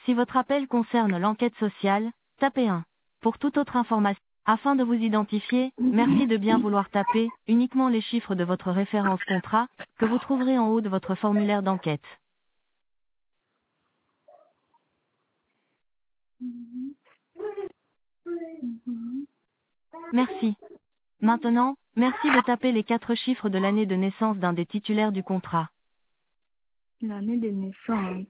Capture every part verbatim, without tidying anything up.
Si votre appel concerne l'enquête sociale, tapez un. Pour toute autre information, afin de vous identifier, merci de bien vouloir taper uniquement les chiffres de votre référence contrat, que vous trouverez en haut de votre formulaire d'enquête. Merci. Maintenant, merci de taper les quatre chiffres de l'année de naissance d'un des titulaires du contrat. L'année de naissance.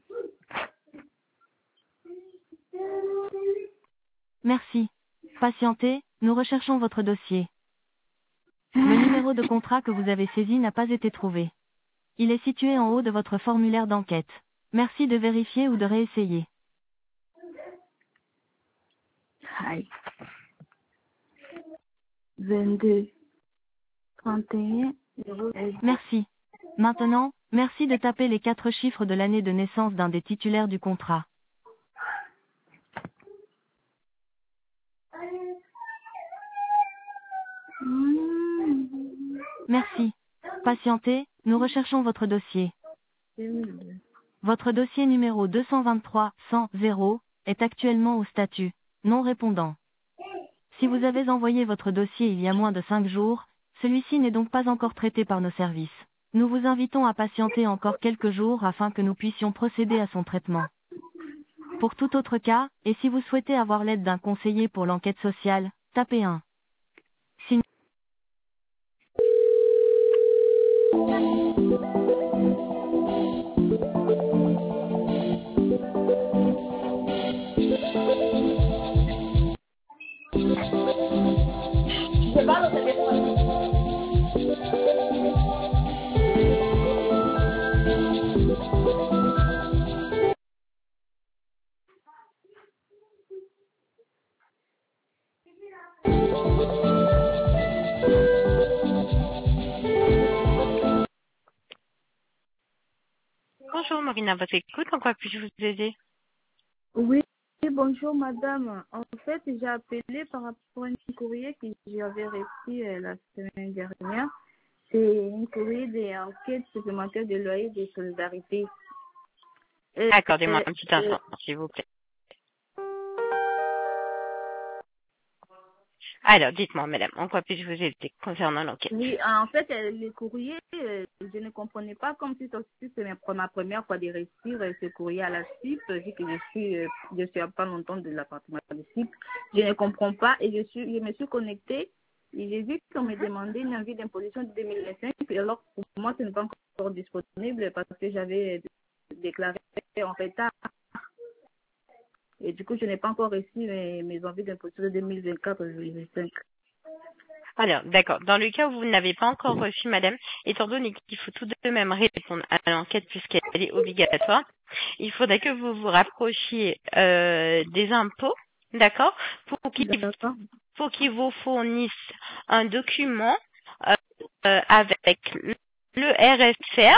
Merci. Patientez, nous recherchons votre dossier. Le numéro de contrat que vous avez saisi n'a pas été trouvé. Il est situé en haut de votre formulaire d'enquête. Merci de vérifier ou de réessayer. Aïe. vingt-deux, trente et un, zéro. Merci. Maintenant, merci de taper les quatre chiffres de l'année de naissance d'un des titulaires du contrat. Merci. Patientez, nous recherchons votre dossier. Votre dossier numéro deux cent vingt-trois cent zéro est actuellement au statut non répondant. Si vous avez envoyé votre dossier il y a moins de cinq jours, celui-ci n'est donc pas encore traité par nos services. Nous vous invitons à patienter encore quelques jours afin que nous puissions procéder à son traitement. Pour tout autre cas, et si vous souhaitez avoir l'aide d'un conseiller pour l'enquête sociale, tapez un. Sinon, Je parle au téléphone. Bonjour Marina, votre écoute, en quoi puis-je vous aider? Oui, bonjour madame. En fait, j'ai appelé par rapport à un courrier que j'avais reçu euh, la semaine dernière. C'est un courrier d'enquête supplémentaire de loyer de solidarité. Et, Accordez-moi euh, un petit euh, instant, s'il vous plaît. Alors, dites-moi madame, en quoi puis-je vous aider concernant l'enquête? oui, en fait, euh, le courrier, euh, je ne comprenais pas comme si c'était ma ma première fois de réussir euh, ce courrier à la C I P, vu que je suis, euh, je suis à pas longtemps de l'appartement de C I P. Je ne comprends pas et je suis, je me suis connectée et j'ai vu qu'on me demandait une envie d'imposition de deux mille vingt-cinq, et alors pour moi, ce n'est pas encore disponible parce que j'avais euh, déclaré en retard. Et du coup, je n'ai pas encore reçu mes, mes envies d'imposition de deux mille vingt-quatre et deux mille vingt-cinq. Alors, d'accord. Dans le cas où vous n'avez pas encore reçu, madame, étant donné qu'il faut tout de même répondre à l'enquête puisqu'elle est obligatoire, il faudrait que vous vous rapprochiez euh, des impôts, d'accord, pour qu'ils D'accord. pour qu'ils vous fournissent un document euh, euh, avec le R S R,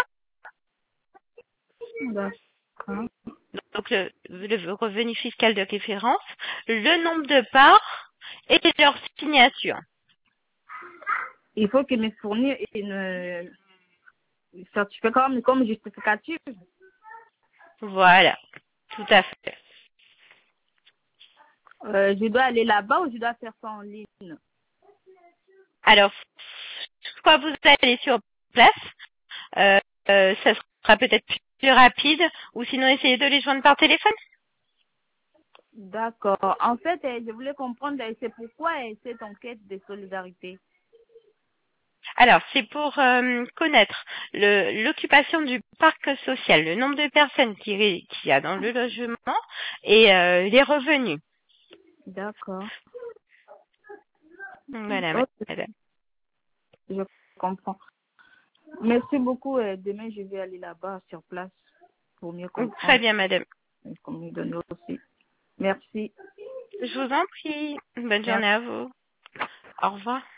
D'accord. donc le, le revenu fiscal de référence, le nombre de parts et leur signature. Il faut qu'il me fournisse une certificat comme, comme justificatif. Voilà, tout à fait. Euh, je dois aller là-bas ou je dois faire ça en ligne? Alors, soit vous allez sur place, euh, euh, ça sera peut-être plus rapide, ou sinon essayez de les joindre par téléphone. D'accord. En fait, euh, je voulais comprendre, euh, c'est pourquoi euh, cette enquête de solidarité. Alors, c'est pour euh, connaître le- l'occupation du parc social, le nombre de personnes qui ré- qu'il y a dans le logement et euh, les revenus. D'accord. Voilà, Ok, madame. je comprends. Merci beaucoup. euh, Demain, je vais aller là-bas sur place pour mieux Très comprendre bien, madame. et pour mieux donner aussi. Merci. Je vous en prie. Bonne Merci. journée à vous. Au revoir.